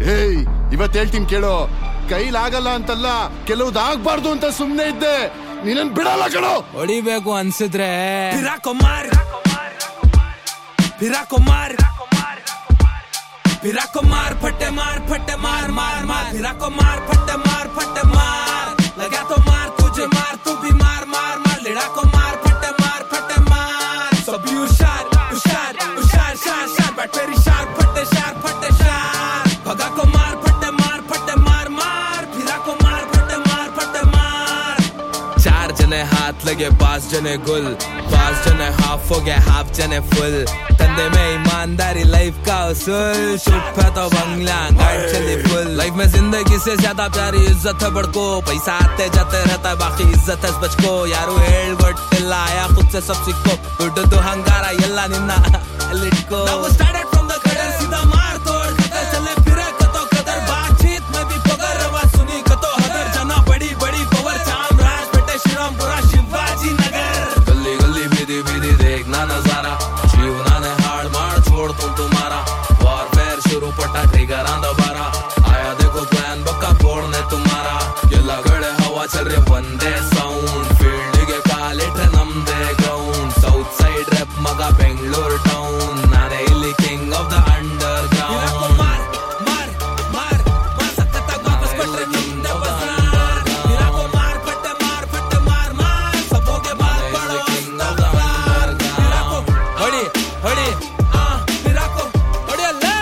ಏಯ್ ಇವತ್ತು ಹೇಳ್ತೀನಿ ಕೇಳೋ, ಕೈಲಾಗಲ್ಲ ಅಂತಲ್ಲ, ಕೆಲವ್ದಾಗ್ಬಾರ್ದು ಅಂತ ಸುಮ್ನೆ ಇದ್ದೆ. ನೀನನ್ ಬಿಡಲ್ಲ ಕಣೋ. ಹೊಡಿಬೇಕು ಅನ್ಸಿದ್ರೆ ಪಿರಾಕುಮಾರ್ ಪಿರಾಕುಮಾರ್ ಪಿರಾಕುಮಾರ್ ಫಟ್ಟೆ ಮಾರ್ ಫಟ್ಟೆ ಮಾರ್ ಮಾರ್ ಮಾರ್ ಪಿರಾಕುಮಾರ್ ಫಟ್ಟೆ ಮಾರ್ ಲಗಾ ತೋ ಮಾರ್ ತುझे मार तू भी मार मार मार लड़ा को मार फटे मार सब हुशार हुशार हुशार शार शार बैठ मेरी शार फटे शार भगा को मार फटे मार मार फिरा को मार फटे मार 4 जने हाथ लगे 5 जने गुल 5 जने हाफ हो गए हाफ जने फुल कंधे में ईमानदारी लाइफ का उसूल शुट पे तो बंगला गाड़ चली फुल लाइफ में जिंदगी से ज्यादा प्यारी इज्जत है बड़को पैसा आते जाते रहता है बाकी इज्जत है बचको यारू ಹೇಳ್ಗೊಟ್ಟಿಲ್ಲ आया खुद से सब सीखो ದುಡ್ಡು ಹಂಗಾರ ಎಲ್ಲ ನಿನ್ನ लिटको Now we started from the gutter सीधा मार तोड़ खतर चले फिरे कतो कदर बातचीत में भी पगर रवा सुनी कतो हदर जना बड़ी बड़ी पवर चामराज बेटे श्रीरामपुरा शिवाजी नगर गली गली बीदी बीदी देखना नजारा जीवना ने हाड़ मार छोड़ तुम्हारा वॉरफेयर शुरू पटा ट्रिगर आंदा बारा आया देखो प्लान बक्का फोड़ने तुम्हारा ಎಲ್ಲ ಕಡೆ हवा चल रही ಒಂದೇ साउंड फील्ड ಗೆ ಕಾಲಿಟ್ರೆ ನಮ್ದೇ ಗ್ರೌಂಡ್ ಸೌತ್ ಸೈಡ್ ರೆಪ್ ಮಗ ಬೆಂಗಳೂರು ಟೌನ್ ನಾನೇ ಇಲ್ಲಿ king of the under ground ಮಾರ್ ಮಾರ್ ಮಾರ್ ಮಾರ್ ಸಕ್ಕತ್ತಾಗಿ ವಾಪಸ್ ಕೊಟ್ರೆ ನಿಂದೆ ಬಜಾರ್ ಪಿರಾಕೋ ಮಾರ್ ಫಟ್ಟೆ ಮಾರ್ ಮಾರ್ ಸಬೋಗೆ ಬಾಲ್ ಪಡೋ ಕಿಂಗ್ ಆಫ್ ದ ಅಂಡರ್ ಪಿರಾಕೋ ಹೊಡಿ ಹೊಡಿ ಪಿರಾಕೋ ಹೊಡಿಯಲ್ಲೇ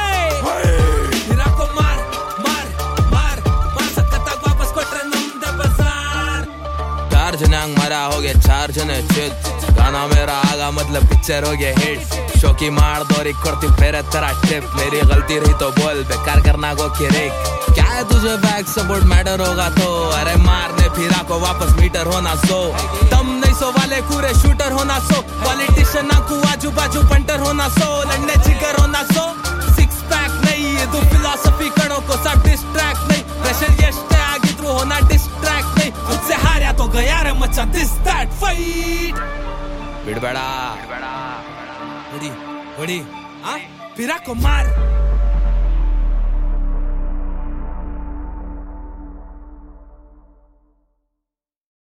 ಪಿರಾಕೋ ಮಾರ್ ಮಾರ್ ಮಾರ್ ಮಾರ್ ಸಕ್ಕತ್ತಾಗಿ ವಾಪಸ್ ಕೊಟ್ರೆ ನಿಂದೆ ಬಜಾರ್ 4 जने मारा हो गए 4 जने चित गाना मेरा आगा मतलब पिक्चर हो गया हिट शौकी मार दौरी करती फेरे तेरा टिप मेरी गलती रही तो बोल बेकार करना को किरिक क्या है तुझे बैक सपोर्ट मैटर होगा तो अरे मारने फिरा को वापस मीटर होना सो तम नहीं सो वाले पूरे शूटर होना सो पॉलिटिशियन ना को आजू बाजू पंटर होना सो लड़ने जिगर होना सो सिक्स पैक नहीं ये दो फिलॉसफी कड़ो को सब डिस्ट्रैक्ट नहीं प्रेशर ಎಷ್ಟೇ ಆಗಿದ್ರು होना डिस्ट्रैक्ट नहीं मुझसे हारा तो गया रे मचा दिस दैट फाइट बिड़बड़ा ಹೊಡಿ ಹೊಡಿ ಪಿರಾಕುಮಾರ್